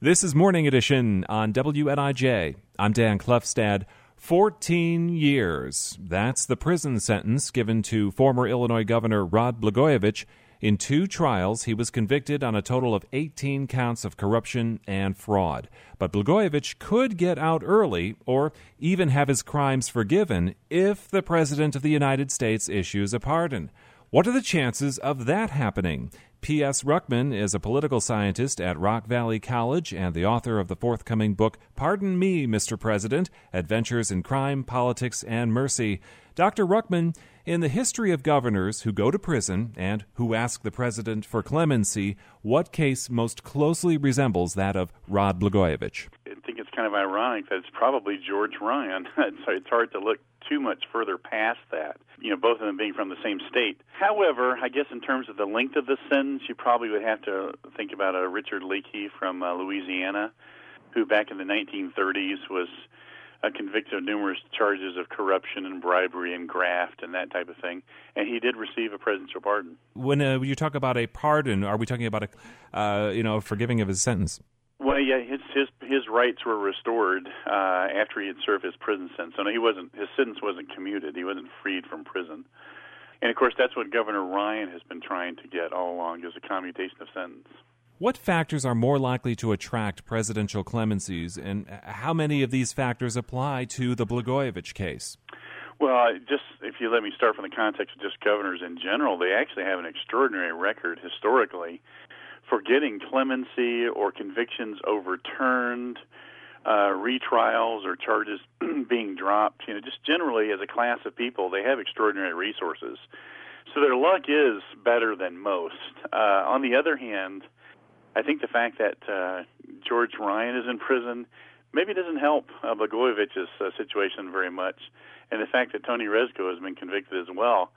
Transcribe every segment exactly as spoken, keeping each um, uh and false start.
This is Morning Edition on W N I J. I'm Dan Klefstad. fourteen years. That's the prison sentence given to former Illinois Governor Rod Blagojevich. In two trials, he was convicted on a total of eighteen counts of corruption and fraud. But Blagojevich could get out early or even have his crimes forgiven if the President of the United States issues a pardon. What are the chances of that happening? P S. Ruckman is a political scientist at Rock Valley College and the author of the forthcoming book, Pardon Me, Mister President, Adventures in Crime, Politics, and Mercy. Doctor Ruckman, in the history of governors who go to prison and who ask the president for clemency, what case most closely resembles that of Rod Blagojevich? I think it's kind of ironic that it's probably George Ryan. So it's hard to look too much further past that, you know, both of them being from the same state. However, I guess in terms of the length of the sentence, you probably would have to think about a Richard Leakey from uh, Louisiana, who back in the nineteen thirties was uh, convicted of numerous charges of corruption and bribery and graft and that type of thing, and he did receive a presidential pardon. When uh, you talk about a pardon, are we talking about a, uh, you know, forgiving of his sentence? Well, yeah, his his his rights were restored uh, after he had served his prison sentence. So no, he wasn't. His sentence wasn't commuted. He wasn't freed from prison. And of course, that's what Governor Ryan has been trying to get all along: is a commutation of sentence. What factors are more likely to attract presidential clemencies, and how many of these factors apply to the Blagojevich case? Well, just if you let me start from the context of just governors in general, they actually have an extraordinary record historically for getting clemency or convictions overturned, uh, retrials or charges being dropped. You know, just generally as a class of people, they have extraordinary resources. So their luck is better than most. Uh, on the other hand, I think the fact that uh, George Ryan is in prison maybe doesn't help uh, Blagojevich's uh, situation very much, and the fact that Tony Rezko has been convicted as well.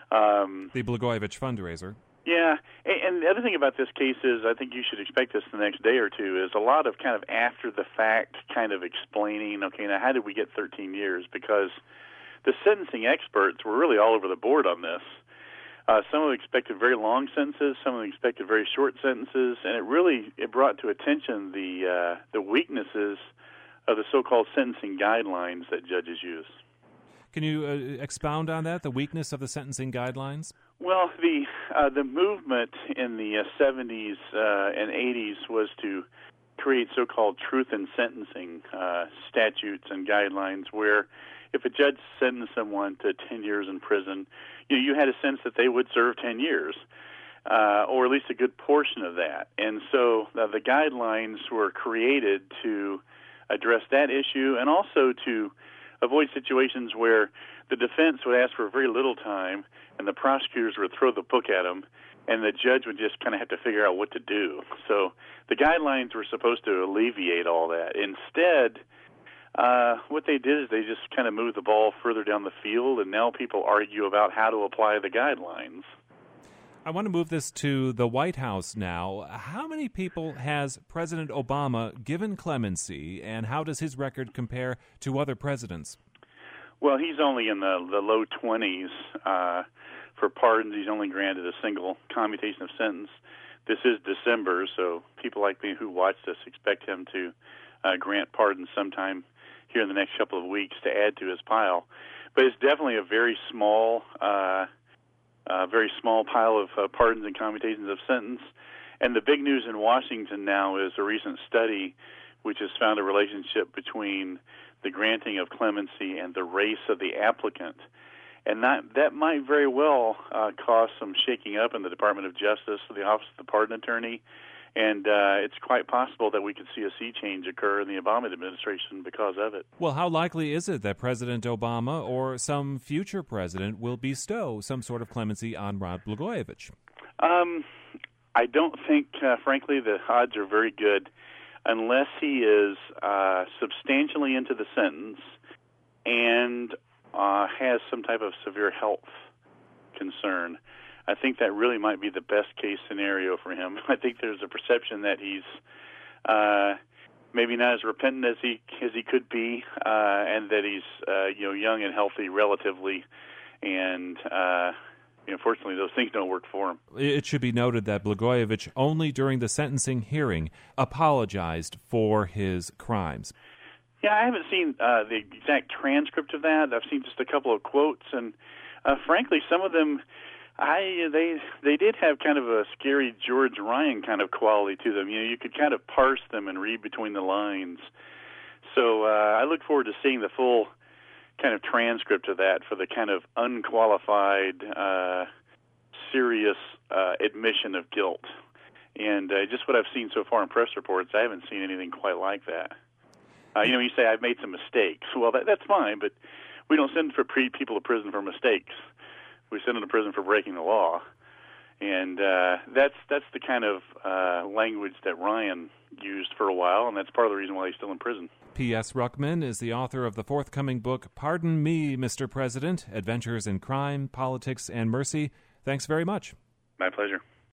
Um, the Blagojevich fundraiser. Yeah, and the other thing about this case is I think you should expect this the next day or two is a lot of kind of after-the-fact kind of explaining, okay, now how did we get thirteen years? Because the sentencing experts were really all over the board on this. Uh, some of them expected very long sentences, some of them expected very short sentences, and it really it brought to attention the uh, the weaknesses of the so-called sentencing guidelines that judges use. Can you uh, expound on that, the weakness of the sentencing guidelines? Well, the uh, the movement in the uh, seventies uh, and eighties was to create so-called truth in sentencing uh, statutes and guidelines where if a judge sentenced someone to ten years in prison, you know, you had a sense that they would serve ten years, uh, or at least a good portion of that. And so uh, the guidelines were created to address that issue and also to avoid situations where the defense would ask for very little time and the prosecutors would throw the book at them and the judge would just kind of have to figure out what to do. So the guidelines were supposed to alleviate all that. Instead, uh, what they did is they just kind of moved the ball further down the field, and now people argue about how to apply the guidelines. I want to move this to the White House now. How many people has President Obama given clemency, and how does his record compare to other presidents? Well, he's only in the, the low twenties uh, for pardons. He's only granted a single commutation of sentence. This is December, so people like me who watch this expect him to uh, grant pardons sometime here in the next couple of weeks to add to his pile. But it's definitely a very small uh A very small pile of uh, pardons and commutations of sentence. And the big news in Washington now is a recent study which has found a relationship between the granting of clemency and the race of the applicant. And that, that might very well uh, cause some shaking up in the Department of Justice, the Office of the Pardon Attorney, and uh, it's quite possible that we could see a sea change occur in the Obama administration because of it. Well, how likely is it that President Obama or some future president will bestow some sort of clemency on Rod Blagojevich? Um, I don't think, uh, frankly, the odds are very good unless he is uh, substantially into the sentence and uh, has some type of severe health concern. I think that really might be the best case scenario for him. I think there's a perception that he's uh, maybe not as repentant as he as he could be, uh, and that he's uh, you know young and healthy relatively, and uh, unfortunately, those things don't work for him. It should be noted that Blagojevich only during the sentencing hearing apologized for his crimes. Yeah, I haven't seen uh, the exact transcript of that. I've seen just a couple of quotes, and uh, frankly, some of them, I they they did have kind of a scary George Ryan kind of quality to them. You know, you could kind of parse them and read between the lines. So uh, I look forward to seeing the full kind of transcript of that for the kind of unqualified, uh, serious uh, admission of guilt. And uh, just what I've seen so far in press reports, I haven't seen anything quite like that. Uh, you know, you say, I've made some mistakes. Well, that, that's fine, but we don't send for pre- people to prison for mistakes. We send them to prison for breaking the law. And uh, that's that's the kind of uh, language that Ryan used for a while, and that's part of the reason why he's still in prison. P S. Ruckman is the author of the forthcoming book, Pardon Me, Mister President, Adventures in Crime, Politics, and Mercy. Thanks very much. My pleasure.